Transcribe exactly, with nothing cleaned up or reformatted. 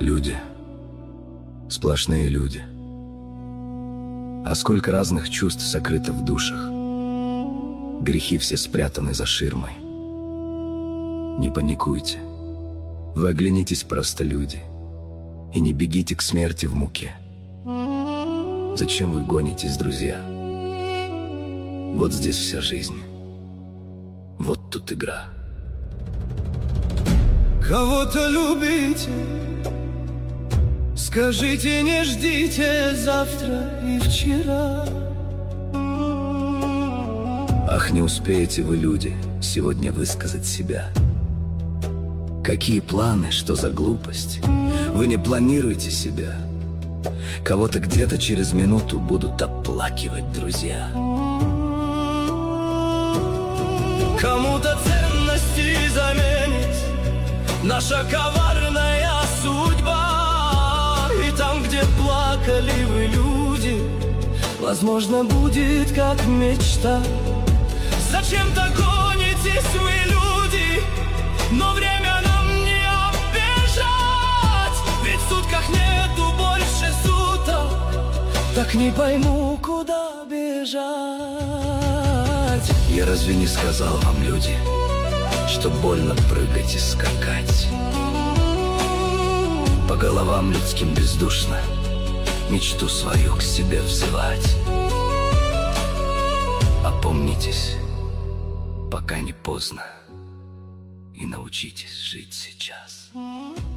Люди. Сплошные люди. А сколько разных чувств сокрыто в душах. Грехи все спрятаны за ширмой. Не паникуйте. Вы оглянитесь, просто люди. И не бегите к смерти в муке. Зачем вы гонитесь, друзья? Вот здесь вся жизнь. Вот тут игра. Кого-то любите, скажите, не ждите завтра и вчера. Ах, не успеете вы, люди, сегодня высказать себя. Какие планы, что за глупость? Вы не планируете себя. Кого-то где-то через минуту будут оплакивать друзья. Кому-то ценности заменит наша коварная судьба. И там, где плакали вы, люди, возможно, будет как мечта. Зачем-то гонитесь вы, люди, но время нам не оббежать. Ведь в сутках нету больше суток, так не пойму, куда бежать. Я разве не сказал вам, люди, что больно прыгать и скакать? По головам людским бездушно мечту свою к себе взывать. Опомнитесь, пока не поздно, и научитесь жить сейчас.